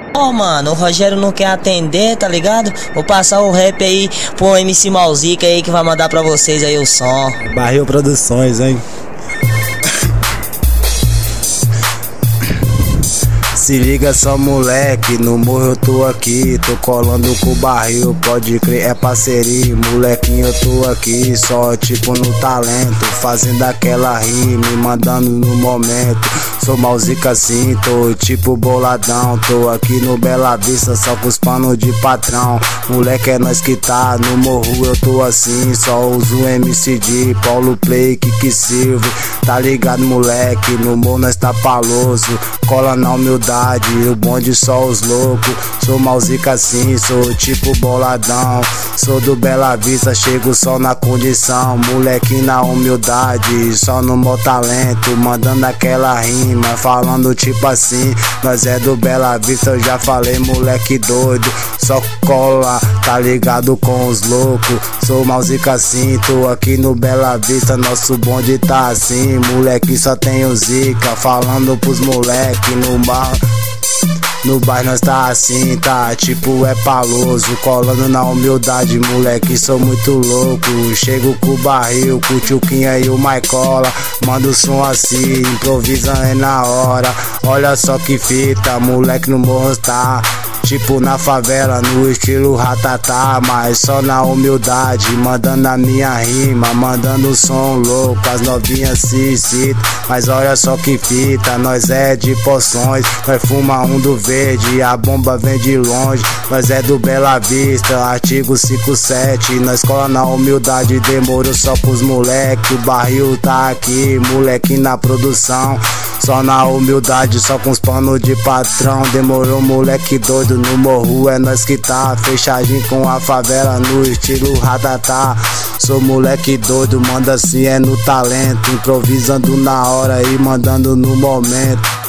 Ó, mano, o Rogério não quer atender, tá ligado? Vou passar o rap aí pro MC Malzica aí que vai mandar pra vocês aí o som. Barril Produções, hein? Se liga só, moleque, no morro eu tô aqui, tô colando com o barril, pode crer, é parceria, molequinho eu tô aqui, só tipo no talento, fazendo aquela rima, mandando no momento, sou Malzica assim, tô tipo boladão, tô aqui no Bela Vista, só com os panos de patrão, moleque é nós que tá, no morro eu tô assim, só uso MCD, Paulo Play, que Silva, tá ligado moleque, no morro nós tá paloso, cola na humildade, o bonde só os loucos. Sou Malzica assim, sou tipo boladão. Sou do Bela Vista, chego só na condição. Moleque na humildade, só no meu talento, mandando aquela rima, falando tipo assim. Nós é do Bela Vista, eu já falei, moleque doido. Só cola, tá ligado com os loucos. Sou Malzica assim, tô aqui no Bela Vista, nosso bonde tá assim. Moleque só tem o Zica, falando pros moleque no bar. No bairro nós tá assim, tá tipo é paloso, colando na humildade, moleque, sou muito louco. Chego com o barril, com o Tchuquinha e o Maicola, mando o som assim, improvisa é na hora. Olha só que fita, moleque no morro tá tipo na favela, no estilo ratatá, mas só na humildade, mandando a minha rima, mandando o som louco, as novinhas se citam, mas olha só que fita, nós é de poções, nós fuma um do verde, a bomba vem de longe, nós é do Bela Vista, artigo 57, nós cola na humildade, demorou só pros moleque, o barril tá aqui, moleque na produção. Só na humildade, só com os panos de patrão. Demorou, moleque doido, no morro é nós que tá. Fechadinho com a favela no estilo ratatá. Sou moleque doido, manda assim é no talento, improvisando na hora e mandando no momento.